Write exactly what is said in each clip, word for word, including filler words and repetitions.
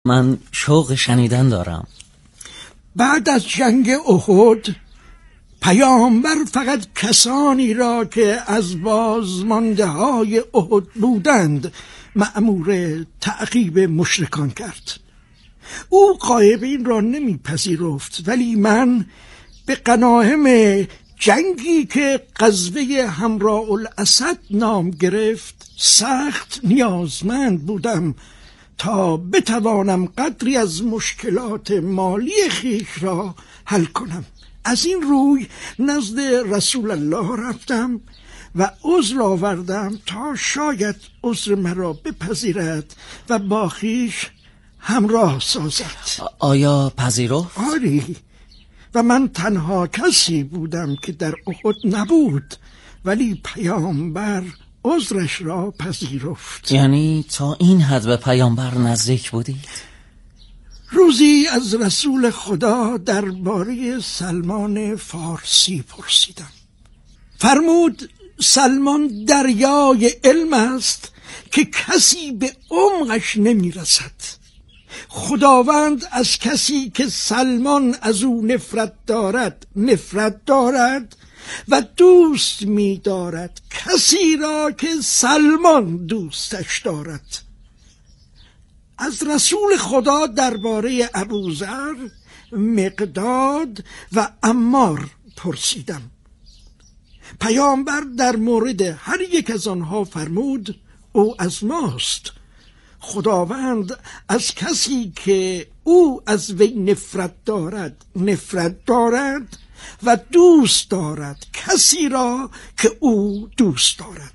من شوق شنیدن دارم. بعد از جنگ احد پیامبر فقط کسانی را که از بازمانده های احد بودند مأمور تعقیب مشرکان کرد. او غایبین را نمیپذیرفت، ولی من به غنایم جنگی که غزوه حمراء الاسد نام گرفت سخت نیازمند بودم تا بتوانم قدری از مشکلات مالی خیش را حل کنم. از این روی نزد رسول الله رفتم و عذر آوردم تا شاید عذر مرا بپذیرد و با خیش همراه سازد. آیا پذیرفت؟ آری، و من تنها کسی بودم که در احد نبود، ولی پیامبر عذرش را پذیرفت. یعنی تا این حد به پیامبر نزدیک بودید؟ روزی از رسول خدا درباره سلمان فارسی پرسیدم. فرمود سلمان دریای علم است که کسی به عمقش نمی رسد. خداوند از کسی که سلمان از او نفرت دارد نفرت دارد و دوست می دارد کسی را که سلمان دوستش دارد. از رسول خدا درباره ابوذر، مقداد و عمار پرسیدم. پیامبر در مورد هر یک از آنها فرمود او از ماست. خداوند از کسی که او از وی نفرت دارد نفرت دارد و دوست دارد کسی را که او دوست دارد.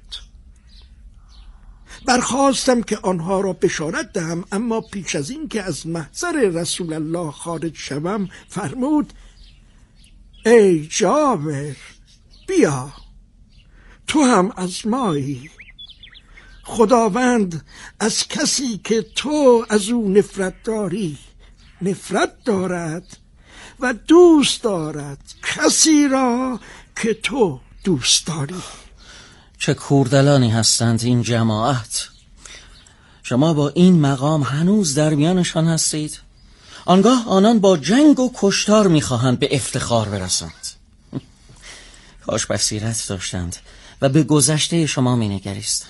برخواستم که آنها را بشارت دهم، اما پیش از این که از محضر رسول الله خارج شوم فرمود ای جابر بیا، تو هم از مایی. خداوند از کسی که تو از او نفرت داری نفرت دارد و دوست دارد کسی را که تو دوست داری. چه کوردلانی هستند این جماعت. شما با این مقام هنوز در میانشان هستید. آنگاه آنان با جنگ و کشتار میخواهند به افتخار برسند. کاش بصیرت داشتند و به گذشته شما مینگریستند.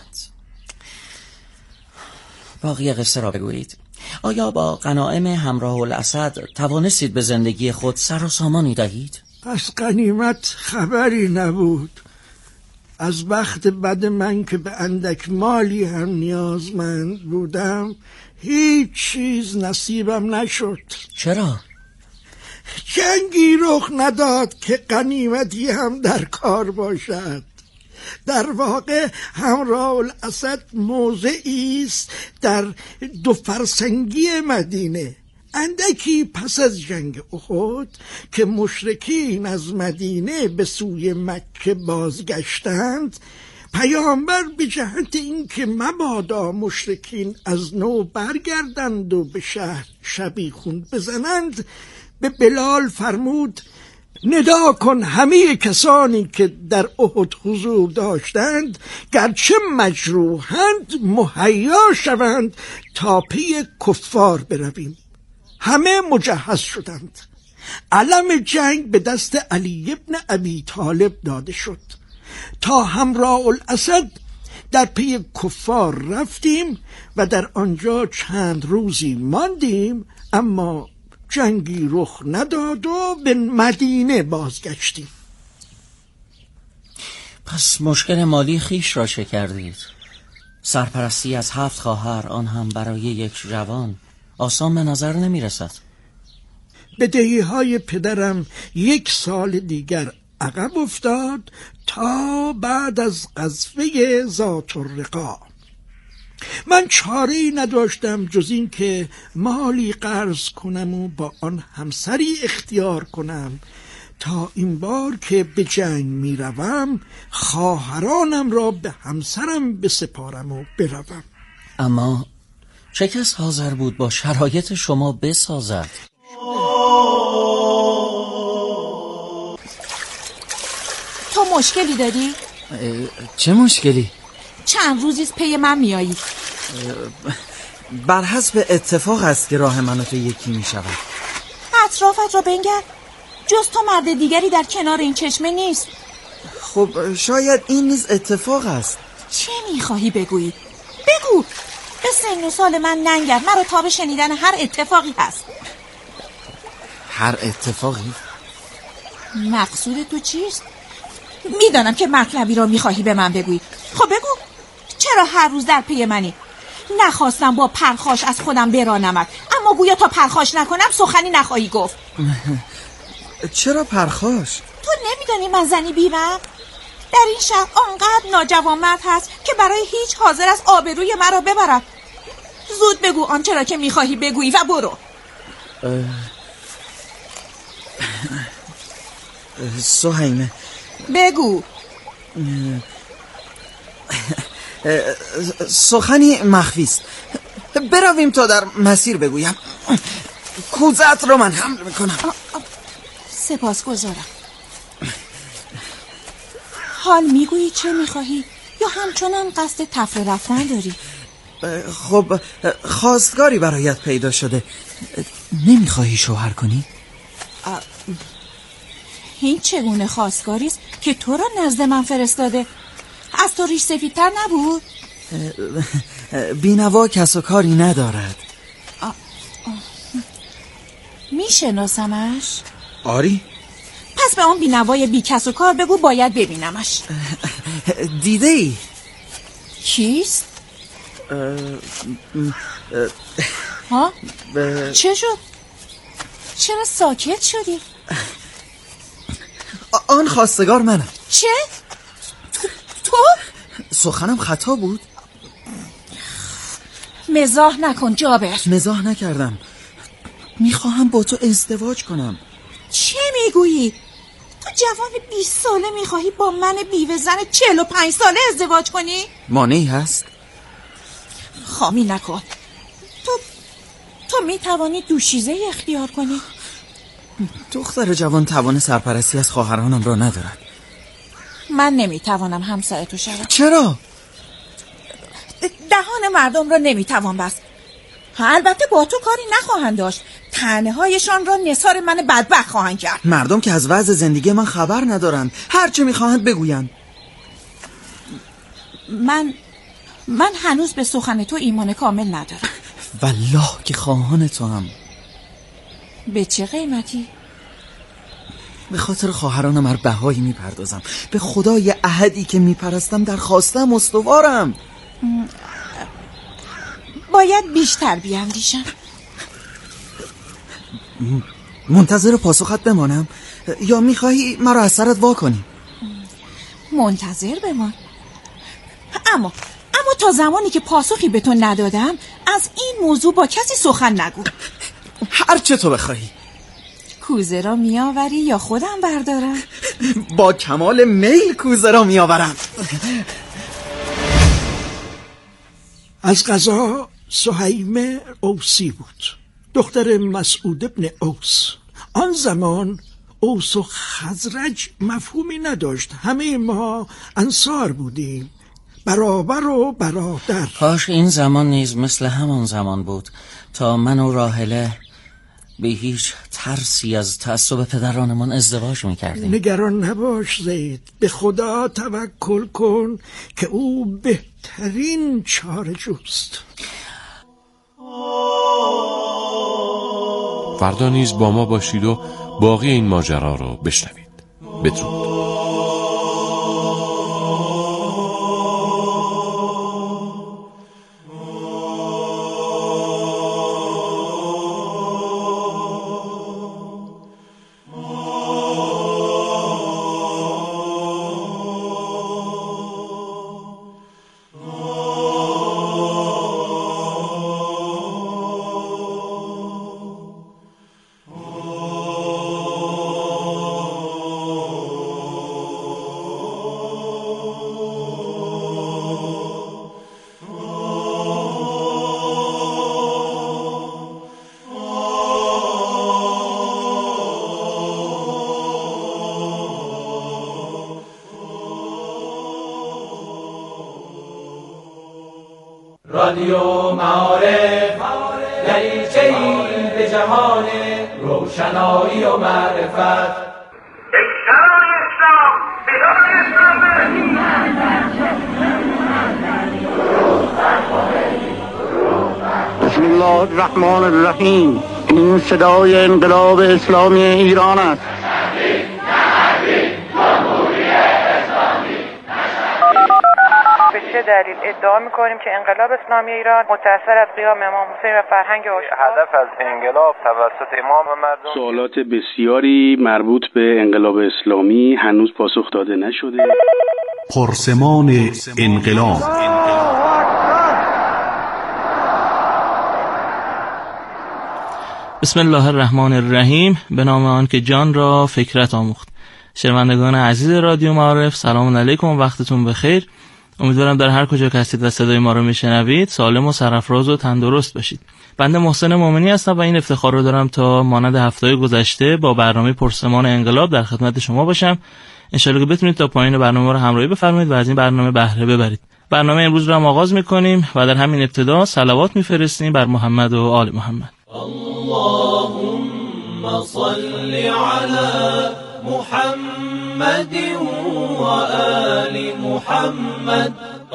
باقی قصه را بگویید. آیا با غنایم حمراء الاسد توانستید به زندگی خود سر و سامانی دهید؟ از غنیمت خبری نبود. از بخت بد من که به اندک مالی هم نیازمند بودم هیچ چیز نصیبم نشد. چرا؟ جنگی رخ نداد که غنیمتی هم در کار باشد. در واقع حمراء الاسد موضعی است در دو فرسنگی مدینه. اندکی پس از جنگ احد که مشرکین از مدینه به سوی مکه بازگشتند، پیامبر به جهت اینکه مبادا مشرکین از نو برگردند و به شهر شبیخون بزنند به بلال فرمود ندا کن همه کسانی که در احد حضور داشتند گرچه مجروحند مهیا شوند تا پی کفار برویم. همه مجهز شدند. علم جنگ به دست علی ابن ابی طالب داده شد. تا حمراء الاسد در پی کفار رفتیم و در آنجا چند روزی ماندیم، اما جنگی رخ نداد و به مدینه بازگشتیم. پس مشکل مالی خیش را چه کردید؟ سرپرستی از هفت خواهر، آن هم برای یک جوان، آسان به نظر نمی رسد. بدهی‌های پدرم یک سال دیگر عقب افتاد تا بعد از غزوه ذات الرقاع. من چاره‌ای نداشتم جز این که مالی قرض کنم و با آن همسری اختیار کنم تا این بار که به جنگ می روم خواهرانم را به همسرم بسپارم و بروم. اما چه کس حاضر بود با شرایط شما بسازد؟ تو مشکلی داری؟ چه مشکلی؟ چند روزیست پی من میایی؟ بر حسب اتفاق است که راه من و تو یکی می شود. اطرافت را بنگر، جز تو مرد دیگری در کنار این چشمه نیست. خب شاید این نیز اتفاق است. چه میخواهی بگویی؟ بگو. به سن و سال من ننگر، مرا تاب شنیدن هر اتفاقی هست. هر اتفاقی؟ مقصود تو چیست؟ میدانم که مطلبی را میخواهی به من بگویی. خب بگو، چرا هر روز در پی منی؟ نخواستم با پرخاش از خودم برانمت، اما گویا تا پرخاش نکنم سخنی نخواهی گفت. چرا پرخاش؟ تو نمیدانی من زنی بیوم؟ در این شهر آنقدر ناجوانمرد هست که برای هیچ حاضر است آبروی مرا ببرد. زود بگو آنچه را که میخواهی بگویی و برو. سهیمه، بگو. سخنی مخفی است. برویم تا در مسیر بگویم. کوزت رو من حمل میکنم. سپاسگزارم. حال میگویی چه میخواهی یا همچنان قصد تفره رفتن داری؟ خب خواستگاری برایت پیدا شده، نمیخواهی شوهر کنی؟ این چگونه خواستگاری است که تو را نزد من فرستاده؟ از تو ریش سفیدتر نبود؟ بینوا کس و کاری ندارد. میشناسمش؟ آری؟ پس به آن بینوای بی کس و کار بگو باید ببینمش. دیده ای؟ کیست؟ ها؟ چه شد؟ چرا ساکت شدی؟ آن خواستگار منم. چه؟ تو؟ تو؟ سخنم خطا بود؟ مزاح نکن جابر. مزاح نکردم، میخواهم با تو ازدواج کنم. چه میگویی؟ تو جوان بیست ساله میخواهی با من بیوه زن چهل و پنج ساله ازدواج کنی؟ مانعی هست؟ خامی نکن. تو تو میتوانی دوشیزه اختیار کنی؟ دختر جوان توان سرپرستی از خواهرانم را ندارد. من نمیتوانم همسر تو شوم. چرا؟ دهان مردم را نمیتوان بست. البته با تو کاری نخواهند داشت، طعنه هایشان را نثار من بدبخت خواهند کرد. مردم که از وضع زندگی من خبر ندارند، هر چه میخواهند بگویند. من من هنوز به سخن تو ایمان کامل ندارم. والله که خواهان تو هم. به چه قیمتی؟ به خاطر خواهرانم هر بهایی میپردازم. به خدای احدی که میپرستم در خواستم استوارم. باید بیشتر بیاندیشم. منتظر پاسخت بمانم یا میخواهی مرا از سرت وا کنی؟ منتظر بمان. اما اما تا زمانی که پاسخی به تو ندادم از این موضوع با کسی سخن نگو. هر چه تو بخواهی. کوزه را میآوری یا خودم بردارم؟ با کمال میل کوزه را میآورم. از قضا سهیمه اوسی بود، دختر مسعود ابن اوس. آن زمان اوس و خزرج مفهومی نداشت، همه ما انصار بودیم، برابر و برادر. کاش این زمان نیز مثل همان زمان بود تا من و راحله به هیچ ترسی از تعصب پدرانمان ازدواج میکردیم. نگران نباش زید، به خدا توکل کن که او بهترین چاره جوست. فردا نیز با ما باشید و باقی این ماجرا رو بشنوید. بدرود. رادیو معارف دریچه‌ای به جهان روشنایی و معرفت. اکتران اسلام بدان اسلام بسم الله الرحمن الرحیم. این صدای انقلاب اسلامی ایران است. به چه دلیل ادعا می‌کنیم که انقلاب اسلامی ایران متأثر از قیام امام حسین و فرهنگ آشوب؟ هدف از انقلاب توسط امام و مردم سوالات بسیاری مربوط به انقلاب اسلامی هنوز پاسخ داده نشده. پرسمان انقلاب. بسم الله الرحمن الرحیم. به نام آن که جان را فکرت آموخت. شنوندگان عزیز رادیو معارف، سلام علیکم، وقتتون بخیر. امیدوارم در هر کجا که هستید و صدای ما رو میشنوید سالم و سرافراز و تندرست باشید. بنده محسن مومنی هستم و این افتخار رو دارم تا مانند هفته گذشته با برنامه پرسمان انقلاب در خدمت شما باشم. انشالله که بتونید تا پایین برنامه رو همراهی بفرمایید و از این برنامه بهره ببرید. برنامه امروز رو هم آغاز میکنیم و در همین ابتدا صلوات میفرستیم بر محمد و آل محمد. اللهم صل علی محمد و آل محمد.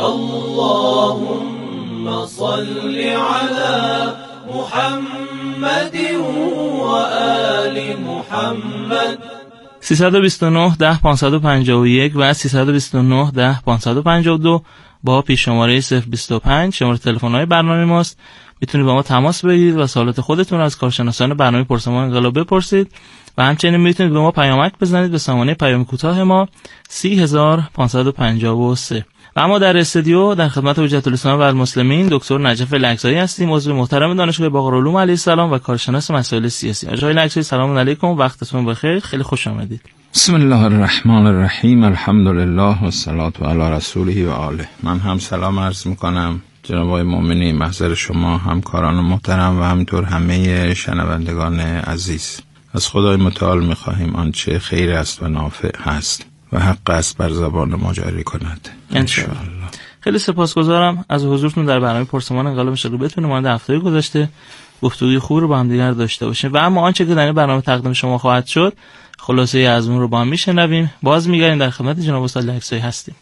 اللهم صل علی محمد و آل محمد. سیصد و بیست و نه ده پانصد و پنجاه و یک و سیصد و بیست و نه ده پانصد و پنجاه و دو با پیش شماره صفر بیست و پنج شماره تلفن‌های برنامه ماست. میتونید با ما تماس بگیرید و سوالات خودتون از کارشناسان برنامه پرسمان انقلاب بپرسید و همچنین میتونید به ما پیامک بزنید به سامانه پیام کوتاه ما سی هزار پانصد و پنجاه و سه. و اما در استودیو در خدمت حجت الاسلام و المسلمین دکتر نجف لکزایی هستیم، عضو محترم دانشگاه باقرالعلوم علیه السلام و کارشناس مسائل سیاسی. آقای لکزایی سلام علیکم، وقتتون بخیر، خیلی خوش آمدید. بسم الله الرحمن الرحیم. الحمدلله و الصلاة علی رسوله و آله. من هم سلام عرض میکنم جناب آقای مومنی، محضر شما همکاران محترم و همینطور همه شنوندگان عزیز. از خدای متعال میخواهیم آنچه خیر است و نافع هست و حق است بر زبان ما جاری کند انشاءالله. خیلی سپاسگزارم از حضورتون در برنامه پرسمان انقلاب. انشاءالله بتونیم مانند هفته گذشته گفتگوی خوب رو با هم دیگر داشته باشیم و اما آنچه که در این برنامه تقدیم شما خواهد شد خلاصه از اون رو با هم میشنویم. باز میگردیم در خدمت جناب استاد لکزایی هستیم.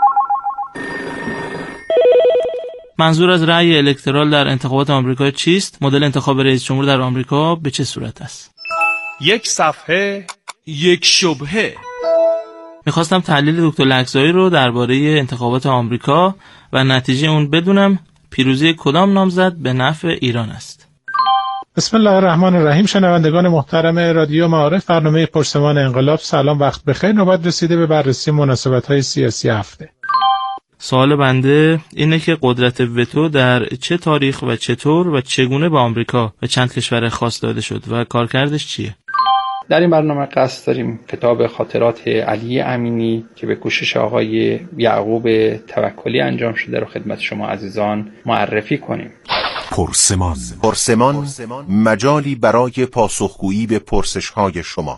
منظور از رأی الکترال در انتخابات آمریکا چیست؟ مدل انتخاب رئیس جمهور در آمریکا به چه صورت است؟ یک صفحه، یک شبهه. میخواستم تحلیل دکتر لکزایی رو درباره انتخابات آمریکا و نتیجه اون بدونم. پیروزی کدام نامزد به نفع ایران است؟ بسم الله الرحمن الرحیم. شنوندگان محترم رادیو معارف، برنامه پرسمان انقلاب، سلام، وقت بخیر. نوبت رسیده به بررسی مناسبت‌های سیاسی هفته. سوال بنده اینه که قدرت وتو در چه تاریخ و چطور و چگونه به آمریکا و چند کشور خاص داده شد و کارکردش چیه؟ در این برنامه قصد داریم کتاب خاطرات علی امینی که به کوشش آقای یعقوب توکلی انجام شده رو خدمت شما عزیزان معرفی کنیم. پرسمان. پرسمان مجالی برای پاسخگویی به پرسش‌های شما.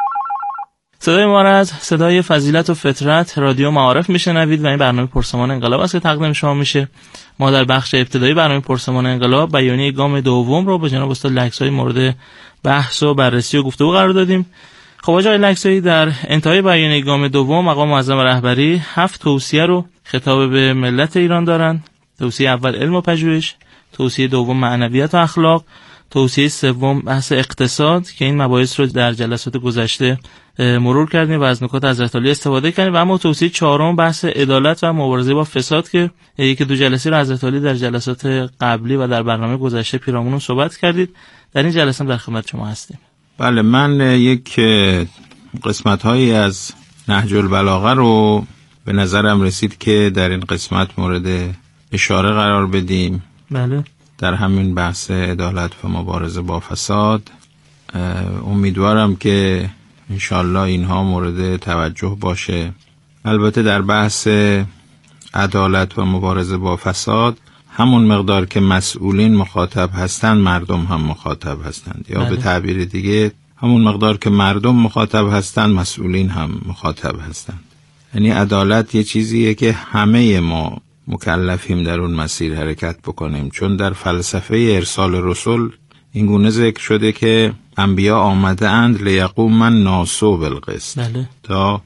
صدای ما را از صدای فضیلت و فطرت رادیو معارف میشنوید و این برنامه پرسمان انقلاب است که تقدیم شما میشه. ما در بخش ابتدایی برنامه پرسمان انقلاب بیانیه گام دوم رو با جناب استاد لکزایی مورد بحث و بررسی و گفتگو قرار دادیم. خب آقای لکزایی، در انتهای بیانیه گام دوم مقام معظم رهبری هفت توصیه رو خطاب به ملت ایران دارن. توصیه اول علم و پژوهش، توصیه دوم معنویت و اخلاق، توصیه سوم بحث اقتصاد که این مباحث رو در جلسات گذشته مرور کردیم و از نکات حضرت علی استفاده کردیم و اما توصیه چهارم بحث عدالت و مبارزه با فساد که یکی دو جلسه رو حضرت علی در جلسات قبلی و در برنامه گذشته پیرامون صحبت کردید. در این جلسه هم در خدمت شما هستیم. بله، من یک قسمت‌هایی از نهج البلاغه رو به نظرم رسید که در این قسمت مورد اشاره قرار بدیم. بله. در همین بحث عدالت و مبارزه با فساد امیدوارم که انشالله اینها مورد توجه باشه. البته در بحث عدالت و مبارزه با فساد همون مقدار که مسئولین مخاطب هستند مردم هم مخاطب هستند، یا بله. به تعبیر دیگه همون مقدار که مردم مخاطب هستند مسئولین هم مخاطب هستند. یعنی عدالت یه چیزیه که همه ما مکلفیم در اون مسیر حرکت بکنیم، چون در فلسفه ارسال رسول این گونه ذکر شده که انبیا آمده اند لیقوم من ناسو بالقسط، بله. تا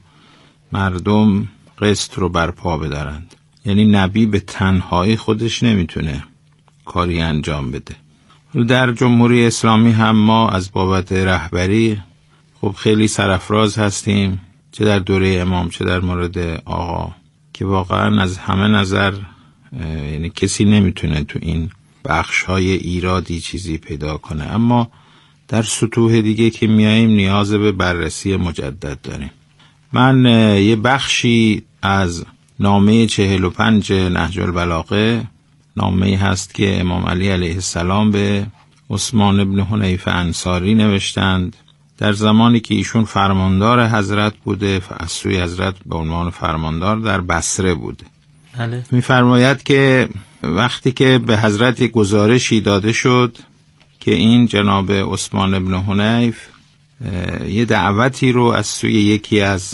مردم قسط رو برپا بدارند. یعنی نبی به تنهایی خودش نمیتونه کاری انجام بده. در جمهوری اسلامی هم ما از بابت رهبری خب خیلی سرافراز هستیم، چه در دوره امام چه در مورد آقا، که واقعا از همه نظر یعنی کسی نمیتونه تو این بخش‌های ایرادی چیزی پیدا کنه. اما در سطوح دیگه که میاییم نیاز به بررسی مجدد داریم. من یه بخشی از نامه چهل و پنج نهج البلاغه، نامه‌ای هست که امام علی علیه السلام به عثمان ابن حنیفه انصاری نوشتند در زمانی که ایشون فرماندار حضرت بوده، از سوی حضرت به عنوان فرماندار در بصره بوده. بله. می‌فرماید که وقتی که به حضرت گزارشی داده شد که این جناب عثمان ابن حنیف یه دعوتی رو از سوی یکی از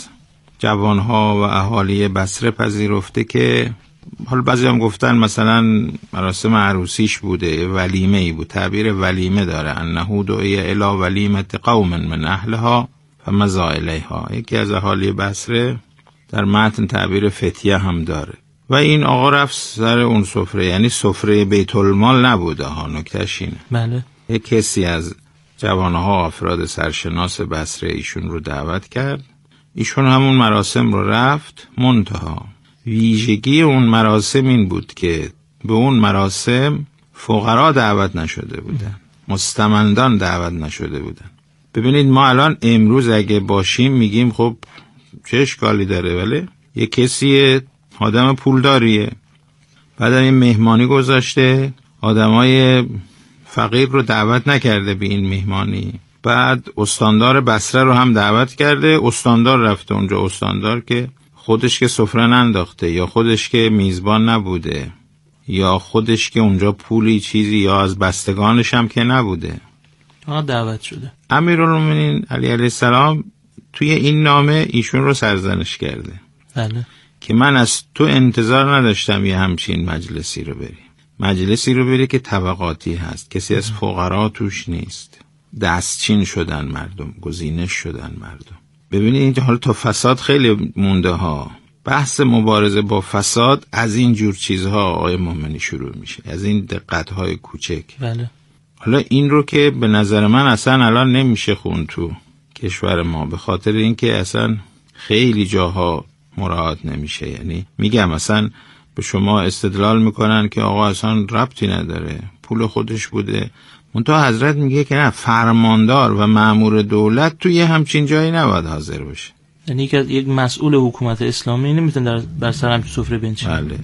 جوانها و اهالی بصره پذیرفته که حالا بعضی هم گفتن مثلا مراسم عروسیش بوده، ولیمه ای بود، تعبیر ولیمه داره، انه دعی الی ولیمه قوم من اهلها فمضى الیها. یکی از اهالی بصره در متن تعبیر فتیه هم داره. و این آقا رفت سر اون سفره، یعنی سفره بیت المال نبوده ها، نکتهش اینه. بله. یک کسی از جوانها افراد سرشناس بصره ایشون رو دعوت کرد، ایشون همون مراسم رو رفت. منتها ویژگی اون مراسم این بود که به اون مراسم فقرا دعوت نشده بودن، مستمندان دعوت نشده بودن. ببینید ما الان امروز اگه باشیم میگیم خب چه اشکالی داره، ولی یه کسی آدم پولداریه، بعد این مهمانی گذاشته، آدمای فقیر رو دعوت نکرده به این مهمانی، بعد استاندار بصره رو هم دعوت کرده، استاندار رفته اونجا، استاندار که خودش که سفره ننداخته، یا خودش که میزبان نبوده، یا خودش که اونجا پولی چیزی یا از بستگانش هم که نبوده، آه دعوت شده. امیرالمومنین علی علیه السلام توی این نامه ایشون رو سرزنش کرده. بله. که من از تو انتظار نداشتم یه همچین مجلسی رو بری، مجلسی رو بری که طبقاتی هست، کسی از فقرا توش نیست، دستچین شدن مردم، گزینش شدن مردم. ببینید اینجا حالا تا فساد خیلی مونده ها، بحث مبارزه با فساد از این جور چیزها آقای مومنی شروع میشه، از این دقت‌های کوچک. بله. حالا این رو که به نظر من اصلا الان نمیشه خون تو کشور ما، به خاطر اینکه اصلا خیلی جاها مراعات نمیشه. یعنی میگم اصلا به شما استدلال میکنن که آقا اصلا ربطی نداره، پول خودش بوده. منتها حضرت میگه که نه، فرماندار و مأمور دولت توی همچین جایی نباید حاضر باشه. یعنی که یک مسئول حکومت اسلامی نمیتونه در بر سر همچین سفره بنشینه. بله.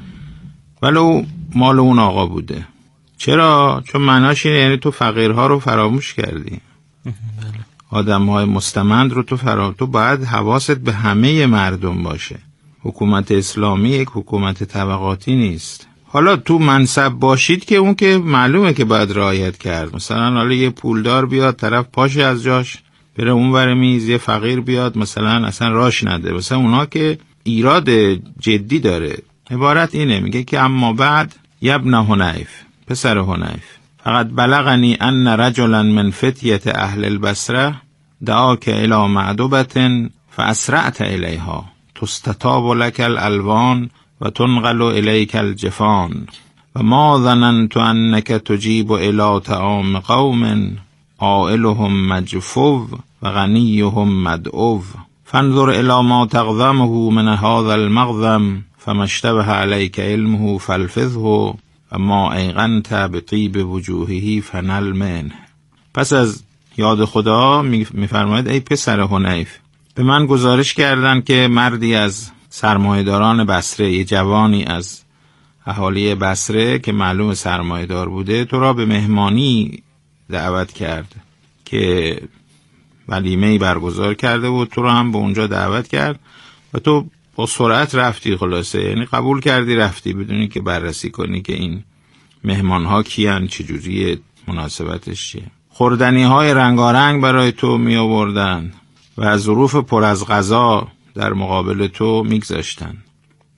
ولو مال اون آقا بوده. چرا؟ چون معناش اینه یعنی تو فقیرها رو فراموش کردی. بله. آدم‌های مستمند رو تو فراموش، تو باید حواست به همه مردم باشه. حکومت اسلامی یک حکومت طبقاتی نیست. حالا تو منصب باشید که اون که معلومه که باید رعایت کرد. مثلا حالا یه پولدار بیاد طرف پاشه از جاش بره اونور میز، یه فقیر بیاد مثلا اصلا راش نده. مثلا اونا که ایراد جدی داره. عبارت اینه، میگه که اما بعد یبن حنیف، پسر حنیف، فقط بلغنی ان رجلا من فتیت اهل البصره دعاک الی معدبه فاسرعت الیها تستتاب لك الالوان و تنقل الیک الجفان و ما ظننت انک تجیب الی طعام قوم عائلهم مجفو و غنیهم مدعو فانظر الی ما تغضمه من هذا المغضم فما اشتبه علیک علمه فالفظه و ما ایقنت بطیب وجوهه فنل منه. پس از یاد خدا میفرماید ای پسر حنیف، به من گزارش کردن که مردی از سرمایه‌داران بصره، یه جوانی از اهالی بصره که معلوم سرمایه‌دار بوده، تو را به مهمانی دعوت کرد که ولیمه‌ای برگزار کرده بود، تو را هم به اونجا دعوت کرد و تو با سرعت رفتی. خلاصه یعنی قبول کردی رفتی بدونی که بررسی کنی که این مهمان‌ها کیان، چجوریه، مناسبتش چیه. خوردنی‌های رنگارنگ برای تو می آوردن و ظروف پر از غذا در مقابل تو میگذاشتن.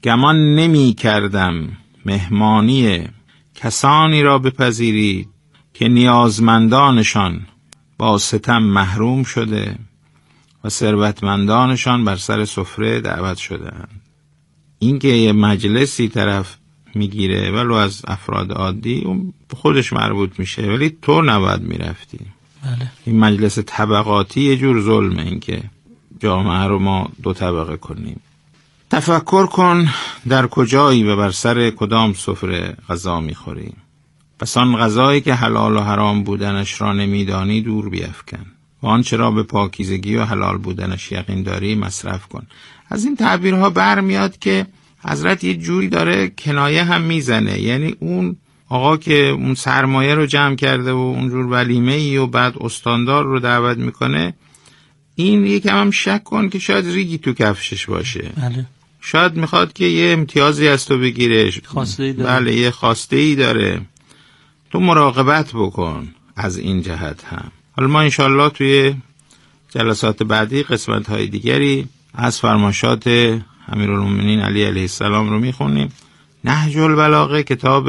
گمان نمی کردم مهمانی کسانی را بپذیرید که نیازمندانشان با ستم محروم شده و ثروتمندانشان بر سر سفره دعوت شدند. این که یه مجلسی طرف میگیره ولو از افراد عادی، اون خودش مربوط میشه، ولی تو نباید میرفتی. بله. این مجلس طبقاتی یه جور ظلمه، این که جامعه رو ما دو طبقه کنیم. تفکر کن در کجایی و بر سر کدام سفره غذا میخوری. پس آن غذایی که حلال و حرام بودنش را نمیدانی دور بیفکن و آنچه را به پاکیزگی و حلال بودنش یقین داری مصرف کن. از این تعبیرها برمیاد که حضرت یه جوری داره کنایه هم میزنه، یعنی اون آقا که اون سرمایه رو جمع کرده و اونجور ولیمه ای و بعد استاندار رو دعوت میکنه، این یکم هم شک کن که شاید ریگی تو کفشش باشه. بله. شاید میخواد که یه امتیازی از تو بگیره، خواسته ای داره. بله یه خواسته ای داره. تو مراقبت بکن از این جهت هم. حالا ما انشالله توی جلسات بعدی قسمت های دیگری از فرمایشات امیرالمومنین علی علیه السلام رو میخونیم. نهج البلاغه کتاب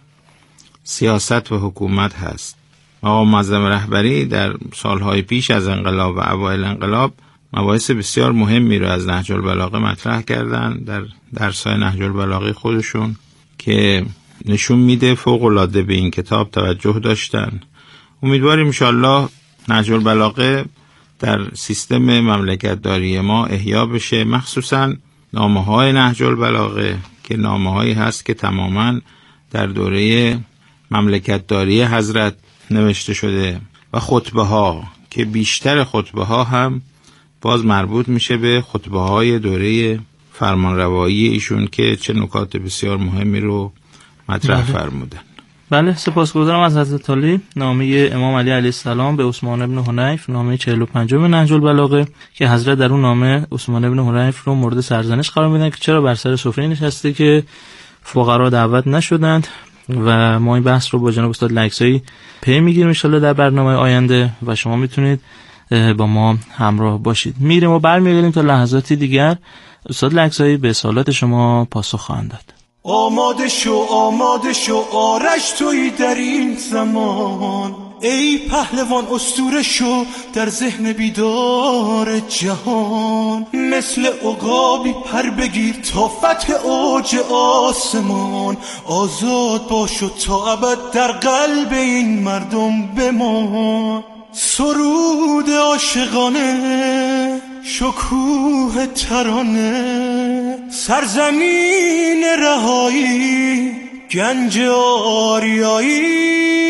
سیاست و حکومت هست. آقا معظم رهبری در سالهای پیش از انقلاب و اوایل انقلاب مباحث بسیار مهمی رو از نهج البلاغه مطرح کردن در درس‌های نهج البلاغه خودشون که نشون میده فوق العاده به این کتاب توجه داشتن. امیدواریم انشالله نهج البلاغه در سیستم مملکت داری ما احیا بشه، مخصوصا نامه‌های نهج البلاغه که نامه‌هایی هست که تماماً در دوره مملکت داری حضرت نوشته شده و خطبه ها که بیشتر خطبه ها هم باز مربوط میشه به خطبه های دوره فرمانروایی ایشون که چه نکات بسیار مهمی رو مطرح بله. فرمودن. بله، سپاسگزارم از حضرت عالی. نامه امام علی علیه السلام به عثمان بن حنیف، نامه چهل و پنجم نهج البلاغه که حضرت در اون نامه عثمان بن حنیف رو مورد سرزنش قرار میدن که چرا بر سر سفره نشسته که فقرا دعوت نشدند. و ما این بحث رو با جناب استاد لکسایی پی میگیریم ان شاءالله در برنامه آینده و شما میتونید با ما همراه باشید. میریم و برمیگردیم تا لحظاتی دیگر. استاد لکسایی به سوالات شما پاسخ خواهند داد. آماده شو آماده شو آرش توی در این زمان، ای پهلوان اسطوره شو در ذهن بیدار جهان، مثل عقابی پر بگیر تا فتح اوج آسمان، آزاد باش و تا ابد در قلب این مردم بمان. سرود عاشقانه شکوه ترانه، سرزمین رهایی گنج آریایی.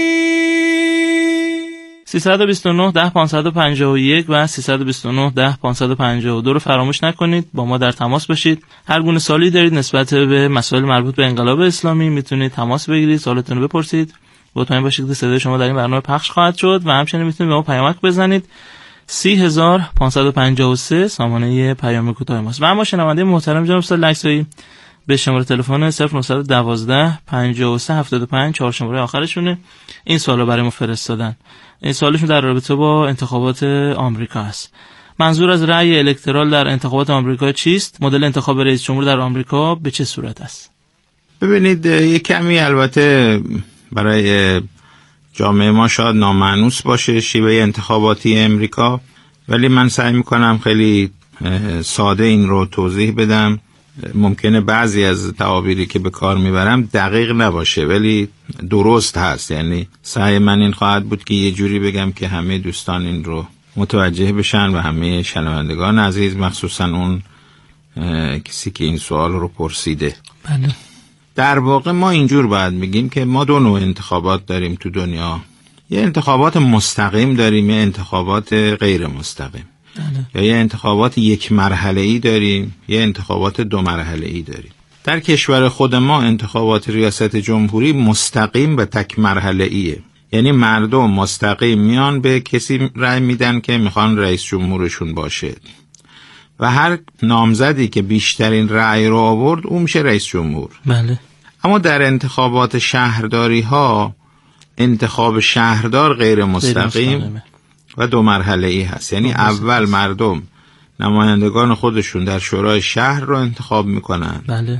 سیصد و بیست و نه ده پانصد و پنجاه و یک و سیصد و بیست و نه ده پانصد و پنجاه و دو رو فراموش نکنید، با ما در تماس باشید. هر گونه سوالی دارید نسبت به مسائل مربوط به انقلاب اسلامی میتونید تماس بگیرید، سوالتون رو بپرسید. مطمئن باشید که صدای شما در این برنامه پخش خواهد شد و همچنین میتونید به ما پیامک بزنید. سی هزار پانصد و پنجاه و سه سامانه پیام کوتاه ماست. و اما شنونده محترم جناب استاد لکسایی به شماره تلفن صفر نه یک دو پنجاه و سه هفتاد و پنج چهار شماره آخرشونه این سوالو برای ما فرستادن. این سوالشون در رابطه با انتخابات آمریکا است. منظور از رأی الکترال در انتخابات آمریکا چیست؟ مدل انتخاب رئیس جمهور در آمریکا به چه صورت است؟ ببینید یک کمی البته برای جامعه ما شاید نامانوس باشه شیوه انتخاباتی امریکا، ولی من سعی میکنم خیلی ساده این رو توضیح بدم. ممکنه بعضی از تعابیری که به کار میبرم دقیق نباشه ولی درست هست، یعنی سعی من این خواهد بود که یه جوری بگم که همه دوستان این رو متوجه بشن و همه شنوندگان عزیز، مخصوصا اون کسی که این سوال رو پرسیده. بله. در واقع ما اینجور باید بگیم که ما دو نوع انتخابات داریم تو دنیا. یه انتخابات مستقیم داریم، یه انتخابات غیر مستقیم. بله. یا یه انتخابات یک مرحله‌ای داریم، یه انتخابات دو مرحله‌ای داریم. در کشور خود ما انتخابات ریاست جمهوری مستقیم و تک مرحله‌ایه، یعنی مردم مستقیم میان به کسی رأی میدن که میخوان رئیس جمهورشون باشه و هر نامزدی که بیشترین رأی رو آورد اون میشه رئیس جمهور. بله. اما در انتخابات شهرداری ها انتخاب شهردار غیر مستقیم و دو مرحله ای هست، یعنی اول هست. مردم نمایندگان خودشون در شورای شهر رو انتخاب میکنن. بله.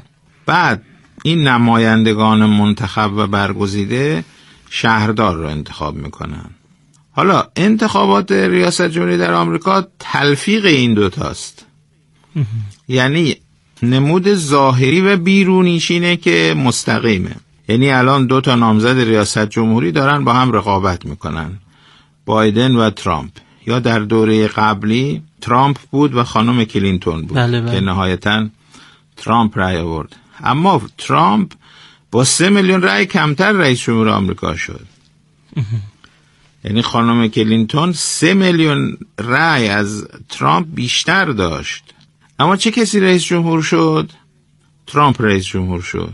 بعد این نمایندگان منتخب و برگزیده شهردار رو انتخاب میکنن. حالا انتخابات ریاست جمهوری در آمریکا تلفیق این دوتاست. یعنی نمود ظاهری و بیرونیش اینه که مستقیمه. یعنی الان دو تا نامزد ریاست جمهوری دارن با هم رقابت میکنن، بایدن و ترامپ. یا در دوره قبلی ترامپ بود و خانم کلینتون بود. بله بله. که نهایتاً ترامپ رأی آورد. اما ترامپ با سه میلیون رأی کمتر رئیس جمهور آمریکا شد. یعنی خانم کلینتون سه میلیون رأی از ترامپ بیشتر داشت. اما چه کسی رئیس جمهور شد؟ ترامپ رئیس جمهور شد.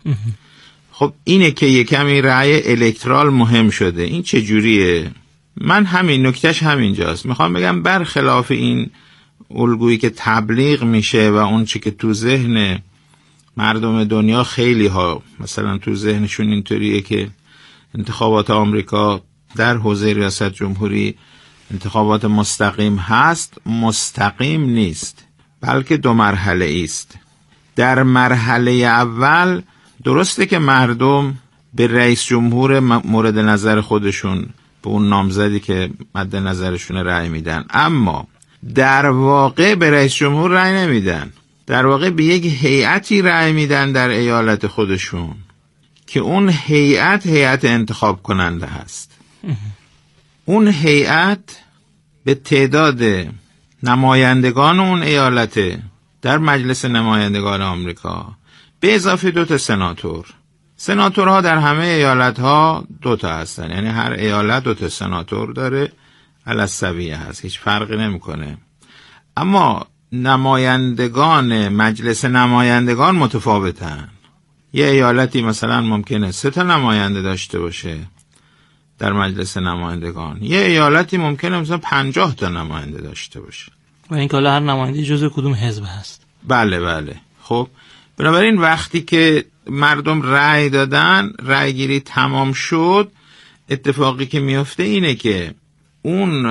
خب اینه که یه کمی رأی الکترال مهم شده. این چه جوریه؟ من همین نکتهش همینجاست. میخوام بگم برخلاف این الگویی که تبلیغ میشه و اون چی که تو ذهن مردم دنیا خیلی ها مثلا تو ذهنشون اینطوریه که انتخابات آمریکا در حوزه ریاست جمهوری انتخابات مستقیم هست، مستقیم نیست، بلکه دو مرحله است. در مرحله اول درسته که مردم به رئیس جمهور مورد نظر خودشون، به اون نامزدی که مد نظرشون رأی میدن، اما در واقع به رئیس جمهور رأی نمیدن. در واقع به یک هیئتی رأی میدن در ایالت خودشون که اون هیئت هیئت انتخاب کننده هست. اون هیئت به تعداد نمایندگان اون ایالت در مجلس نمایندگان آمریکا به اضافه دو تا سناتور. سناتورها در همه ایالت‌ها دو تا هستن، یعنی هر ایالت دو تا سناتور داره، علی‌السویه هست، هیچ فرقی نمی‌کنه. اما نمایندگان مجلس نمایندگان متفاوتن. یه ایالتی مثلا ممکنه سه تا نماینده داشته باشه در مجلس نمایندگان، یه ایالتی ممکنه مثلا پنجاه تا نماینده داشته باشه. و این کالا هر نماینده جزء کدوم حزب هست؟ بله بله. خب بنابراین وقتی که مردم رأی دادن، رأی گیری تمام شد، اتفاقی که میفته اینه که اون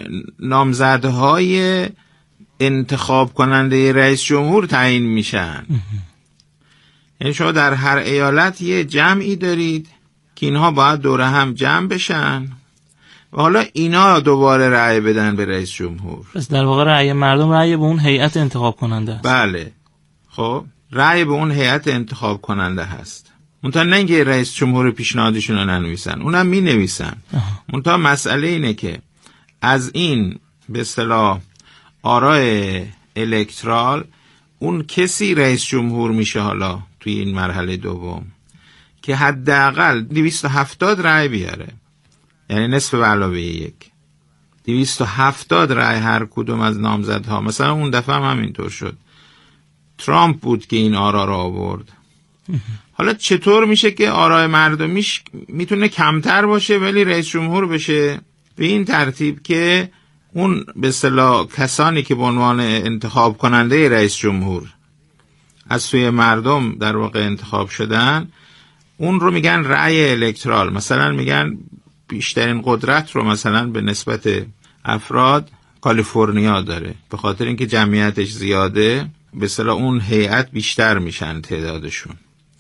نامزدهای انتخاب کننده رئیس جمهور تعیین میشن. یعنی شما در هر ایالت یه جمعی دارید که اینها باید دوره هم جمع بشن و حالا اینا دوباره رأی بدن به رئیس جمهور. پس در واقع رأی مردم رأی به اون هیئت انتخاب کننده است. بله. خب رأی به اون هیئت انتخاب کننده هست. منتها نه اینکه رئیس جمهور پیشنهادشون رو ننویسن، اونم می نویسن. منتها مسئله اینه که از این به اصطلاح آراء الکترال اون کسی رئیس جمهور میشه حالا توی این مرحله دوم که حداقل دویست و هفتاد رأی بیاره، یعنی نصف به علاوه یک، دویست و هفتاد رأی هر کدوم از نامزدها. مثلا اون دفعه هم همینطور شد، ترامپ بود که این آرا را آورد. حالا چطور میشه که آراء مردمیش میتونه کمتر باشه ولی رئیس جمهور بشه؟ به این ترتیب که اون به اصطلاح کسانی که به عنوان انتخاب کننده رئیس جمهور از سوی مردم در واقع انتخاب شدن، اون رو میگن رأی الکترال. مثلا میگن بیشترین قدرت رو مثلا به نسبت افراد کالیفرنیا داره، به خاطر اینکه جمعیتش زیاده، به اصطلاح اون هیئت بیشتر میشن تعدادشون.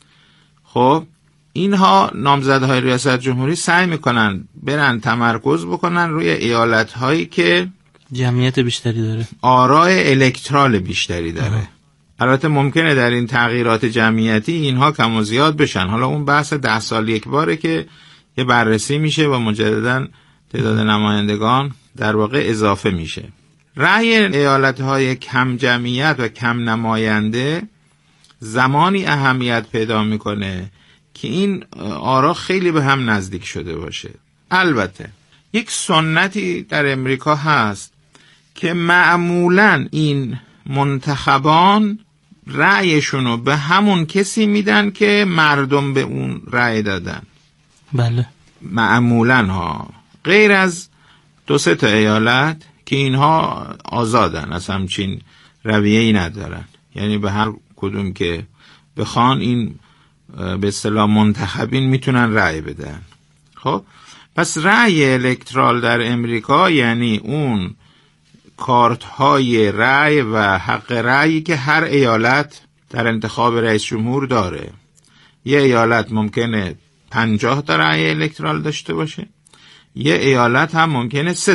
خب اینها نامزدهای ریاست جمهوری سعی میکنن برن تمرکز بکنن روی ایالت هایی که جمعیت بیشتری داره، آراء الکترال بیشتری داره. آه. البته ممکنه در این تغییرات جمعیتی اینها کم و زیاد بشن. حالا اون بحث ده سال یک باره که یه بررسی میشه و مجددا تعداد نمایندگان در واقع اضافه میشه. رأی ایالت‌های کم جمعیت و کم نماینده زمانی اهمیت پیدا میکنه که این آرا خیلی به هم نزدیک شده باشه. البته یک سنتی در امریکا هست که معمولاً این منتخبان رأیشونو به همون کسی میدن که مردم به اون رأی دادن. بله. معمولاً ها، غیر از دو سه تا ایالت که اینها آزادن، از همچین رویه‌ای ندارن، یعنی به هر کدوم که بخوان این به اصطلاح منتخبین میتونن رأی بدن. خب پس رأی الکترال در امریکا یعنی اون کارت های رأی و حق رأیی که هر ایالت در انتخاب رئیس جمهور داره. یه ایالت ممکنه پنجاه تا رأی الکترال داشته باشه، یه ایالت هم ممکنه سه